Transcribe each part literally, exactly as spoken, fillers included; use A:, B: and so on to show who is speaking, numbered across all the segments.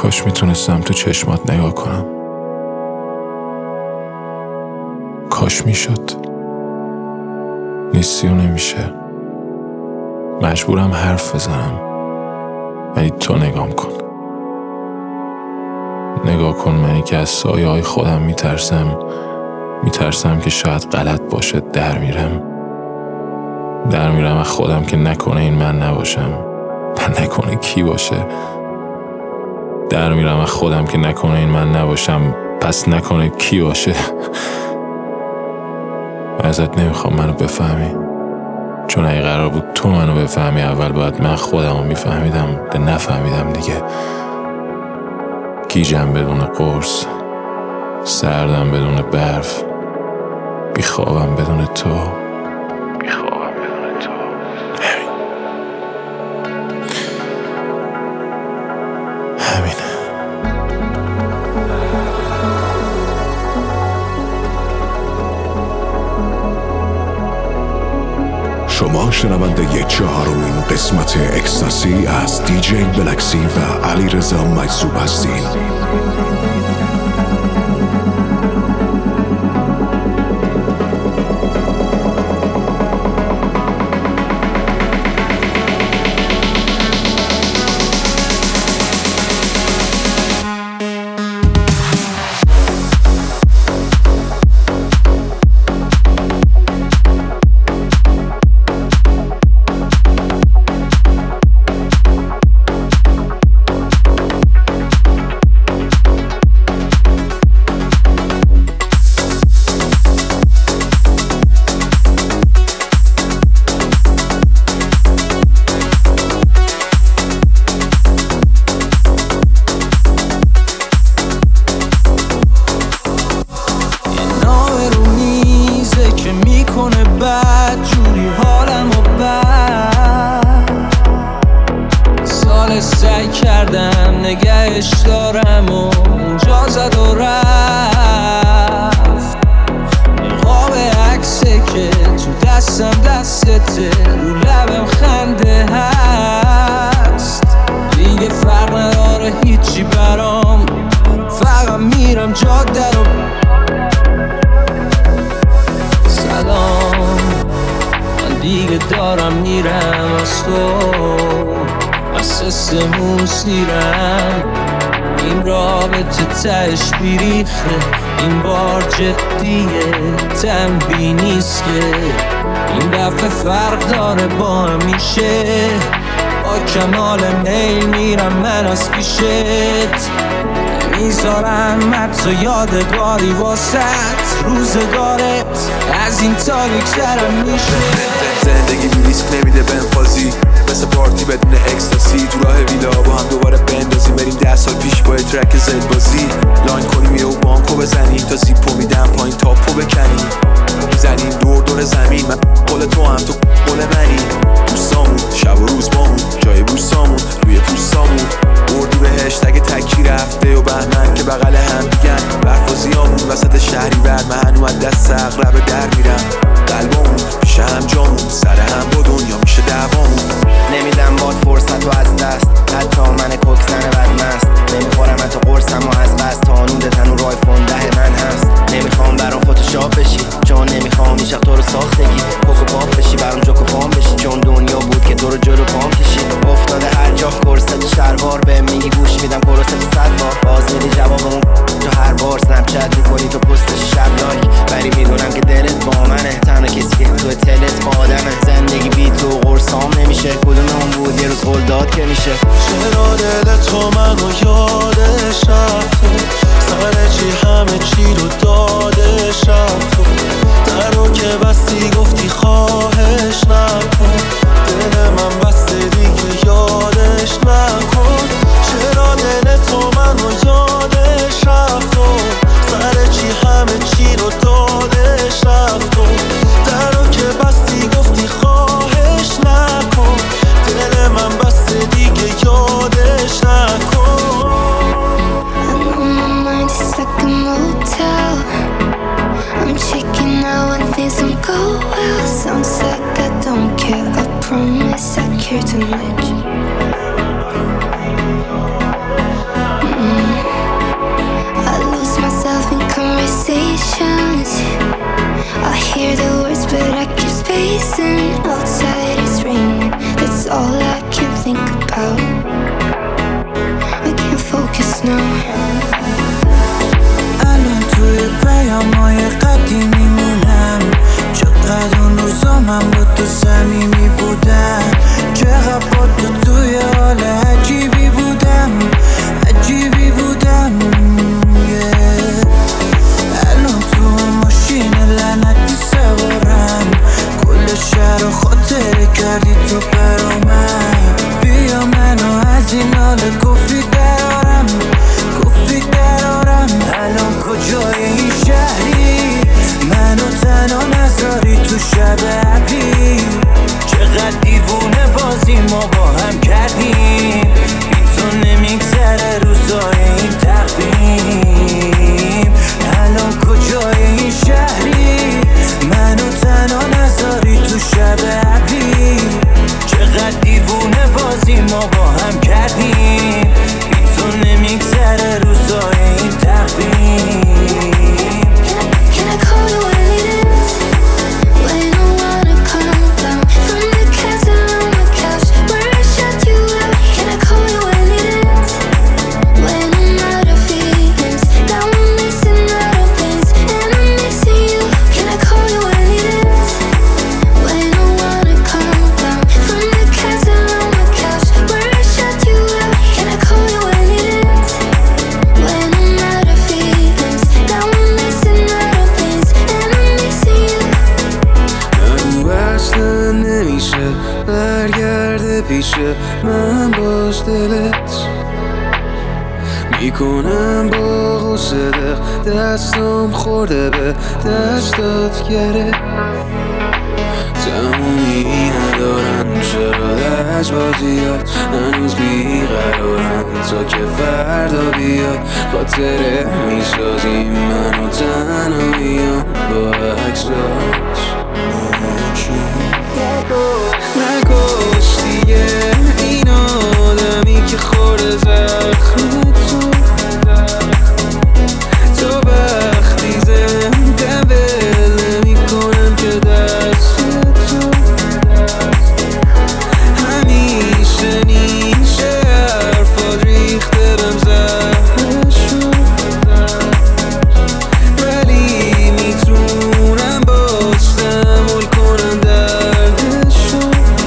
A: کاش میتونستم تو چشمات نگاه کنم. کاش میشد. نیستی و نمیشه. مجبورم حرف بزنم، ولی تو نگام کن. نگاه کن منی که از سایه های خودم میترسم. میترسم که شاید غلط باشه. در میرم در میرم از خودم که نکنه این من نباشم و نکنه کی باشه. در میرم از خودم که نکنه این من نباشم پس نکنه کی باشه. ازت نمیخوام منو بفهمی، چون اگه قرار بود تو منو بفهمی اول باید من خودم رو میفهمیدم. ده نفهمیدم دیگه. گیجم بدون قرص، سردم بدون برف، بیخوابم بدون تو. بیخوابم بدون تو. همین.
B: شما شنونده چهارمین قسمت اکستاسی از دیجی بلکسی و علیرضا مجذوب هستین.
C: سعی کردم نگهش دارم و اونجا زد و رفت. نقاب عکسه که تو دستم دستته، رو لبم خنده هست. دیگه فرق نداره هیچی برام، فقط میرم جاده رو. سلام، من دیگه دارم میرم از تو، سسمون سیرم. این رابطه تهش بیریخه، این بار جدیه، تنبیه نیست که این دفعه فرق داره با همیشه. با کمال میل میرم من از پیشت، نمیذارم حتی یادگاری واسط. روزگارت از این تاریک‌ترم میشه.
D: زندگی بی ریسک نمیده بنفازی، مثل پارتی بدون اکستاسی. تو راه ویلا با هم دوباره بندازیم، بریم ده سال پیش با ترک زد بازی. لاین کنیم یه و بانکو بزنیم، تا زیپو میدم پایین تاپو بکنیم. میزنیم دور دور زمین، من قول تو هم تو قول منی. دوستامون شب و روز بامون، جای بوستامون روی پوستامون. بردی بهشت اگه تکی رفته و بهمن که بغل هم دیگن. برفازیامون وسط شهری ورد، من هنو از دست اغرب در میرم. قلبامون پیشه هم جامون، سر هم با دنیا میشه دوامون.
E: نمیدم باد فرصت و از دست، حتی من کوکسن بدمست. نمیخورم حتی قرصم و از بست، تا نوده تنو رای فونده من هست. نمیخوام برام فوتوشاپ بشی، چون نمیخوام هیچ تو رو ساختگی. کوکو پاپ بشی برام جوکو پام بشی، چون دنیا بود که تو رو جلو پام کشی. افتاده هر جا کرست شلوار، به میگی گوش میدم کرست صد بار. باز میدی جواب اون تو هر بار سنپ چت میکنی تو پستش شب لایک. ولی میدونم که دلت با منه، تنها کسی که تو تلت با آدمه. زندگی بی تو قرصام نمیشه، کدوم اون بود یه روز قول داد که میشه.
F: چرا دل تو منو یادش رفته، سر چی همه چی رو دادش رفته. در رو که بستی گفتی خواهش نکن، دل من بسته دیگه یادش نکن. چرا دل تو منو یادش رفته، سر چی همه چی رو دادش رفته. در رو که بستی گفتی خواهش نکن، دل من بسته دیگه یادش نکن.
G: I'm checking out when things don't go well. Sounds like I don't care, I promise I care too much. I hear the words but I keep spacing. Outside it's raining, that's all I can think about. I can't focus now.
F: الان توی پیام‌های قدیمی مونم، چقدر اون روزا من با تو صمیمی بودم، چقدر با تو توی حال عجیبی بودم، عجیبی بودم yeah. الان تو ماشین لعنتی سوارم، کل شهر رو خاطره کردی تو برا من. بیا منو از این حال کفی درارم، کفی درارم. الان کجای این شهری؟ منو تنها نذاری تو شب ابری. چقدر دیوونه بازی ما با هم کردیم، بی تو نمیگذره روزای این تقویم. الان کجای این شهری؟ منو تنها نذاری تو شب ابری. چقدر دیوونه بازی ما با هم کردیم، بی تو نمیگذره روزای این تقویم.
G: Can I call you when it is? When I wanna calm down from the castle on my couch where I shut you out. Can I call you when it is? When I'm out of feelings, now I'm missing out on things and I'm missing you. Can I call you when it is? When I wanna calm down from the castle on my couch where I shut you out. Can I call you when it is? When I'm out of feelings, now I'm missing out on things and I'm missing you.
F: نگو اصلا نمیشه برگرده پیش من، باز دلت میکنم با غصه دق، دستم خورده به دستات گره. تمومی ندارن چرا لجبازیات، هنوز بیقرارم تا که فردا بیاد. خاطره میسازیم من و تنهاییم با عکسات. نکش دیگه این آدمی که خورده زخم تو، تو وقتی زنده ول نمی‌کنم که دست تو همیشه نیشه حرفات ریخته بهم زهره شد، ولی میتونم باز تحمل کنم دردشو.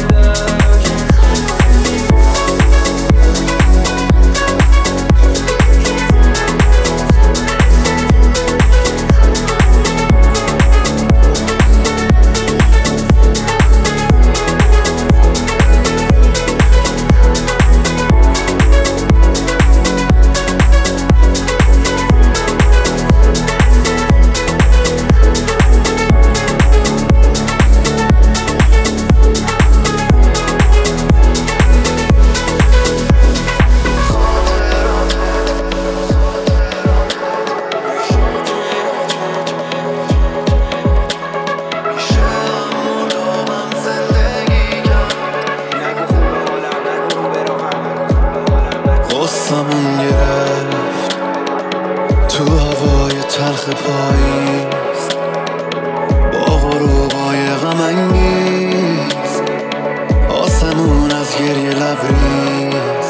F: قصه‌مون گرفت تو هوای تلخ پاییز، با غروبای غم انگیز، آسمون از گریه لبریز.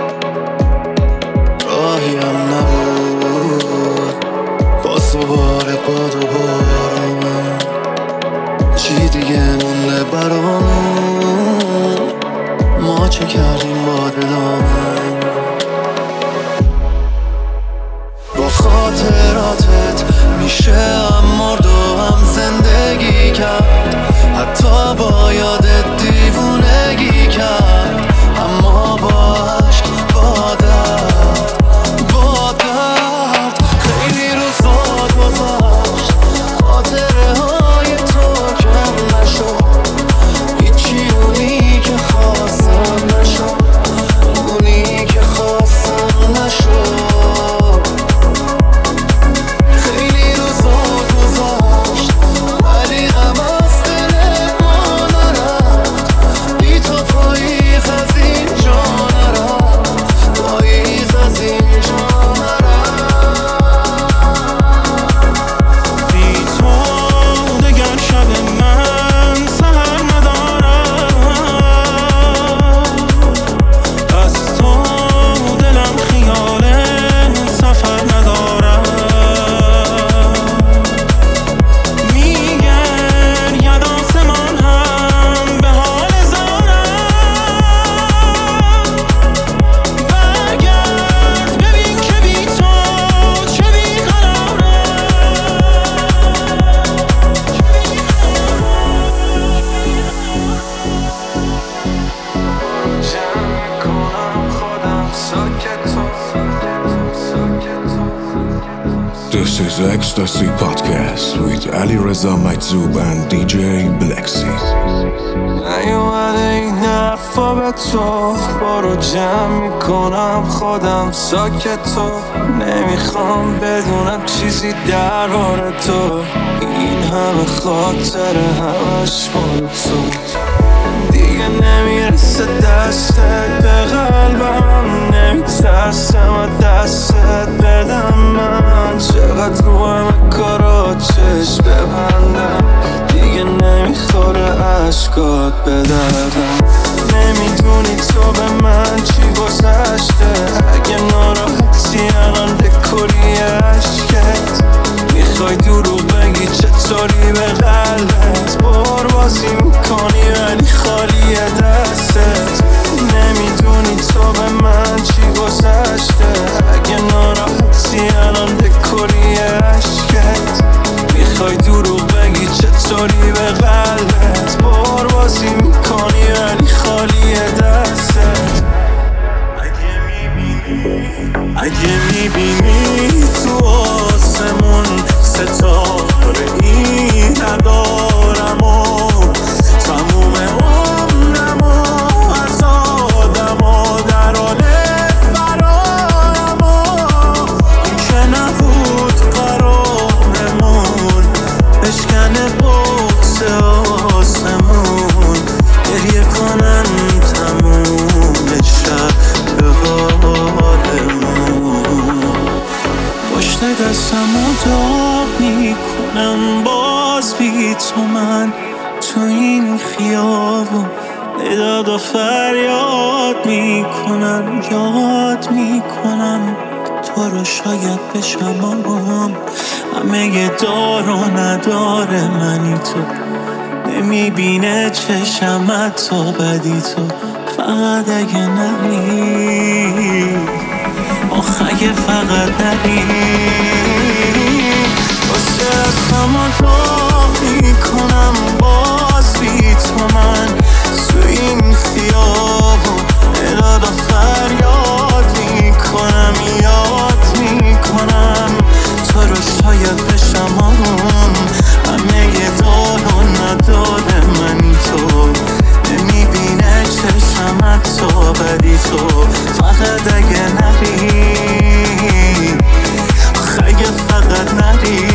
F: راهی هم نبود با سوار باد و بارون، چی دیگه مونده برامون؟ ما چه کردیم با دلامون؟ با خاطراتت میشه هم مرد و هم زندگی کرد، حتی با یادت دیوونگی کرد، اما با عشق با درد با درد خیلی روزات گذشت، خاطره های تو کم نشد، هیچی اونی که خواستم نشد، اونی که خواستم نشد.
G: Can I
B: is Ecstasy Podcast with Ali Reza Majzoub and دی جی Blacksy.
F: نیومده این حرفا به تو، برو جمع میکنم خودم ساکت تو. نمیخوام بدونم چیزی درباره تو، این همه خاطر همش مال تو. دیگه نمیرسه دستت به قلبم، نمیترسم از دستت بدم من. چقدر رو همه کارا چشم ببندم، دیگه نمیخوره عشقات به دردم. نمیدونی تو به من چی گذشته، اگه ناراحتی الان دکوری عشقت. میخوای دروغ بگی چطوری به قلبت، بار بازی میکنی ولی خالی دستت. نمیدونی تو به من چی گذشته، اگه ناراحتی الان دکوری عشقت. میخوای دروغ بگی چطوری به قلبت، بار بازی میکنی ولی خالی دستت. اگه میبینی اگه میبینی تو آسمون ستاره ای ندارم و تموم عمرم و از آدم و در حال فرارم و این که نبود قرارمون بشکنه بغض آسمون. گریه کنن تموم شب به حالمون. پشت دستمو داغ میکنم باز بی تو من تو این خیابون. نداد و فریاد میکنم یاد میکنم تو رو شاید بشم آرام. همه دار و نداره منی تو، نمیبینه چشمت تو بدی تو. فقط اگه نری آخ اگه فقط نری واسه دستمو داغ میکنم باز بی تو من تو این خیابون. نداد و فریاد میکنم یاد میکنم تو رو شاید بشم آروم. همه یه دار و نداره منی تو، نمیبینه چشمت تو بدی تو. فقط اگه نری اگه فقط نری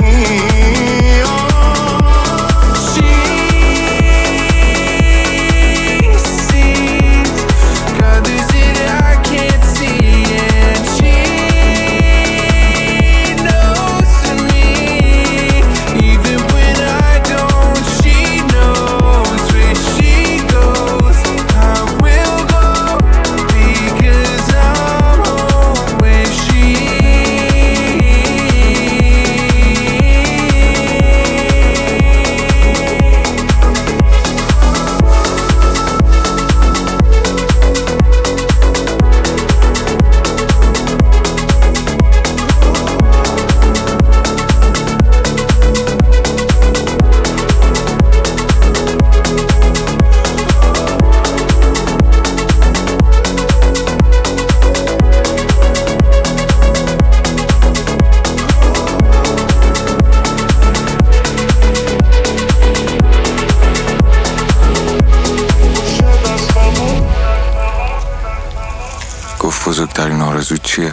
H: بزرگترین آرزو چیه؟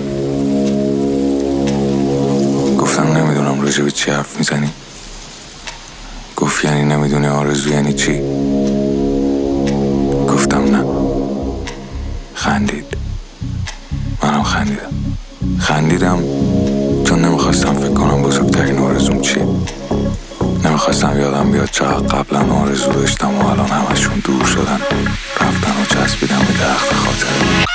H: گفتم نمیدونم راجع به چی حرف میزنی. گفت یعنی نمیدونی آرزو یعنی چی؟ گفتم نه. خندید. منم خندیدم. خندیدم چون نمیخواستم فکر کنم بزرگترین آرزوم چیه. نمیخواستم یادم بیاد چقدر قبلا آرزو داشتم و الان همشون دور شدن، رفتن و چسبیدم به درخت خاطره.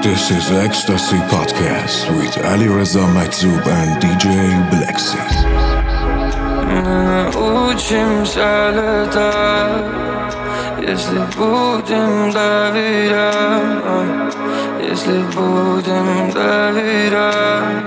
B: This is Ecstasy Podcast with Ali Reza Maizub and دی جی Blacksy.
C: Научимся летать, если будем доверять, если будем доверять.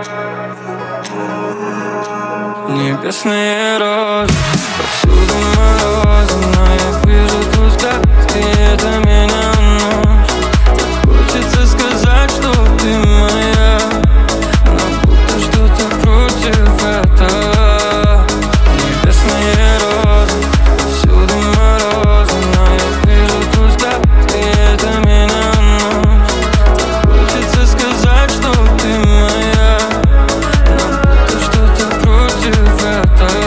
C: Небесные розы, повсюду морозы, но я вижу твой взгляд, и это меня уносит. Так хочется сказать, что ты моя, но будто что-то против этого. Небесные розы, повсюду морозы, но я вижу твой взгляд, и это меня уносит. Так хочется сказать, что ты моя, но будто что-то против этого.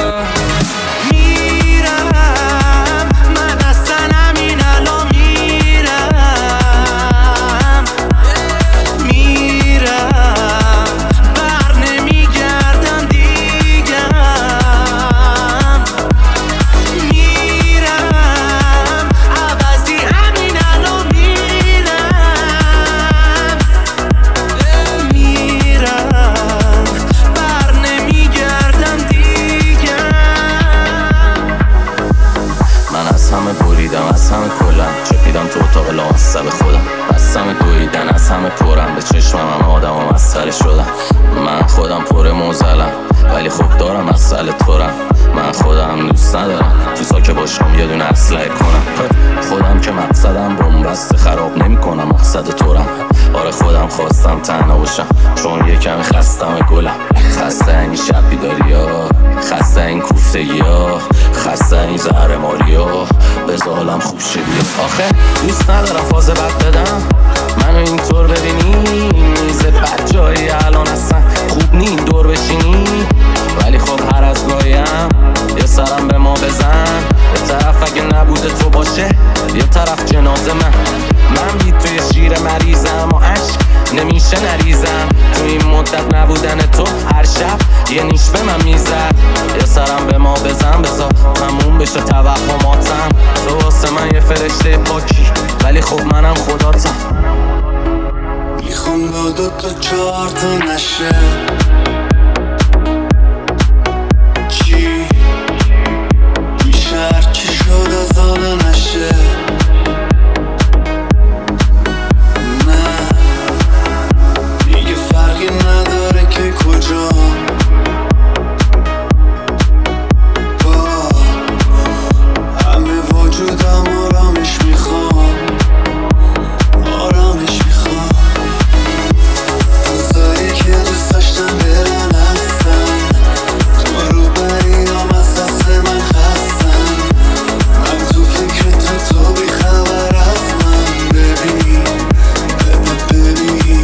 C: من خودم پر موزلم ولی خب دارم مسئله تورم. من خودم دوست ندارم تو ساکه باشم یه دونه اسلحه کنم. خودم که مقصدم بنبسته خراب نمی کنم مقصد تورم. آره خودم خواستم تنها باشم چون یکم خستم گلم. خسته این شب بیداری ها، خسته این کوفتگی ها، خسته این زهر ماری ها. بذار حالم خوب شه بیا. آخه دوست ندارم فاز بد بدم، منو اینطور ببینی میز بد جایی الان اصلا خوب نی دور بشینی. ولی خب هر از گاهیم یه سرم به ما بزن. یه طرف اگه نبوده تو باشه، یه طرف جنازه من. من بی توی شیر مریضم و عشق نمیشه نریزم. تو این مدت نبودن تو هر شب یه نیش به من میزد. یه سرم به ما بزن بذار تموم بشه توهماتم. تو واسه من یه فرشته پاکی ولی خب منم خداتم.
F: میخوام با دو تا چهار تا نشه چی میشه هرچی شد از حالا نشه. نه دیگه فرقی نداره که کجا با همه وجودم آرامش میخوام. آرامش میخوام روزایی که دوست داشتم برن هستن. تو رو برینام از دست من خستن. من تو فکر تو تو بی خبر از من. ببین ببین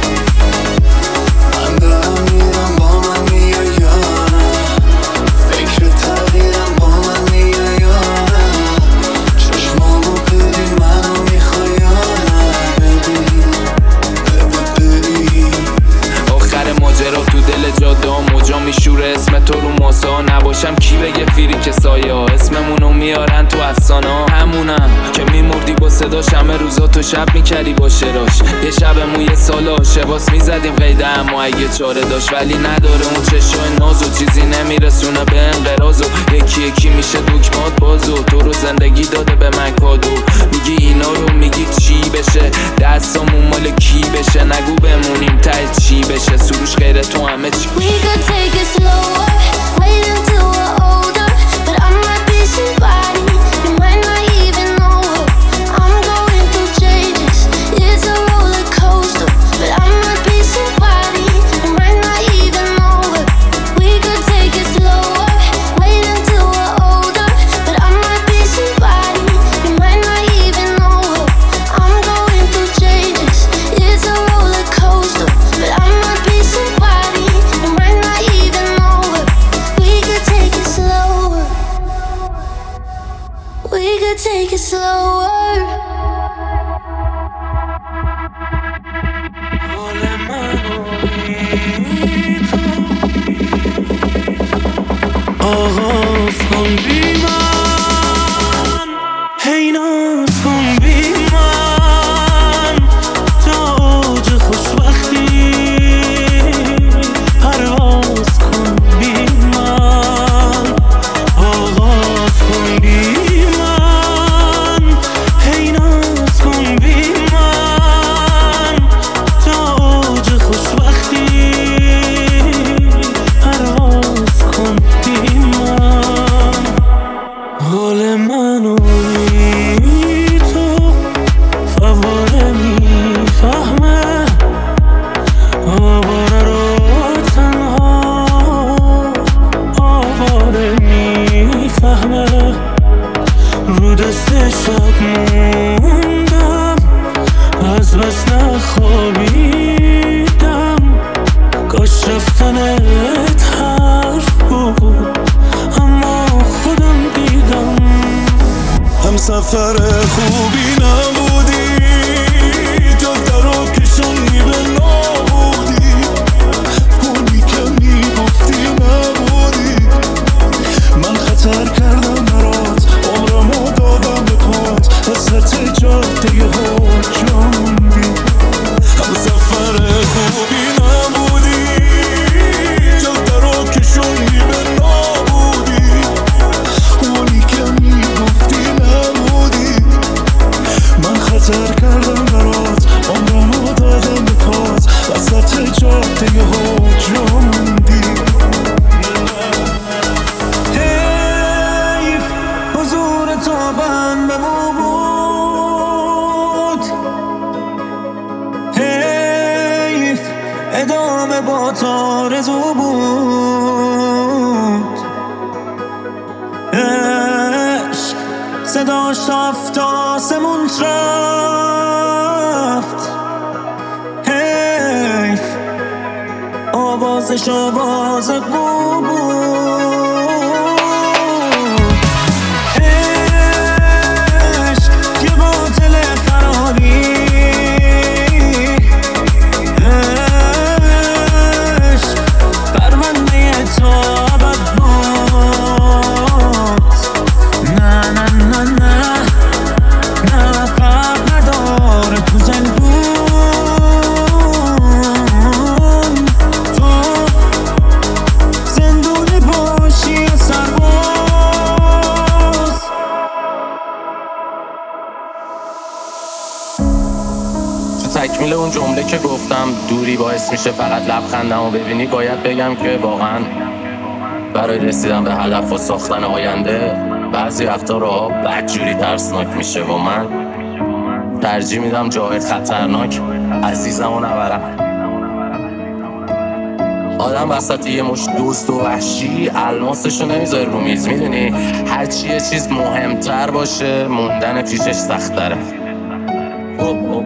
F: من دارم میرم با من میای یا نه. فکر تغییرم با من میای یا نه. چشمامو ببین منو میخوای یا نه. ببین ببین
I: آخر ماجرا تو دل جاده ها موجا میشوره. اسم تو رو ماسا نباشم کی بگه فیری که سایه ها. اسممونو میارن تو افسانه ها. همونم که میمردی با صداش همه روزا تو شب میکردی با شراش. یه شب موی سال عاشقاس میزدیم قیده اما اگه چاره داشت. ولی نداره اون چشای ناز و چیزی نمیرسونه به انقراض. و یکی یکی میشه دکمات بازو. تو رو زندگی داده به من کادو. میگی اینا رو میگی چی بشه، دستامون مال کی بشه. نگو بمونیم ته چی بشه، سروش غیر تو همه چی.
G: We could take it slower, wait until we're older. But I might be somebody you might not even know her. I'm going through changes, it's a roller coaster. But I might be somebody you might not even know her. We could take it slower, wait until we're older. But I might be somebody you might not even know her. I'm going through changes, it's a roller coaster. But I might be somebody you might not even know her. We could take it slower. We could take it slower.
F: آغاز کن بی من، هی ناز کن بی من. دست شب موندم، از بس نخوابیدم. کاش رفتنت حرف بود اما خودم دیدم. هم سفر خوبی نبودی، جاده رو کشوندی به نابودی. اونی که میگفتی نبودی. من خطر کردم برات، عمرمو دادم به پات، وسط جاده ها جا موندی. هم سفر خوبی نبودی، جاده رو کشوندی به نابودی. اونی که میگفتی نبودی. من خطر کردم برات، عمرمو دادم به پات، وسط جاده ها جا موندی. حیف حضور تو بند به مو بود، حیف ادامه با تارزو بود. عشق صداش تافت آسمون رفت، حیف آوازش آواز بو بود. عشق یه باطل فراری، عشق پرونده تو ابد بود. نه نه نه نه نه فرق نداره تو زندون، تو زندونی باشی و سرباز.
C: تو تکمیل اون جمله که گفتم دوری باعث میشه فقط لبخندم و ببینی، باید بگم که واقعا برای رسیدن به هدف و ساختن آینده بعضی وقتا راه بدجوری ترسناک میشه و من ترجیح میدم جای خطرناک عزیزم و نبرم. آدم وسط یه مش دوست و وحشی الماسشو نمیذاره رو میز، میدونی هرچی یه چیز مهمتر باشه موندن پیشش سخت‌تره.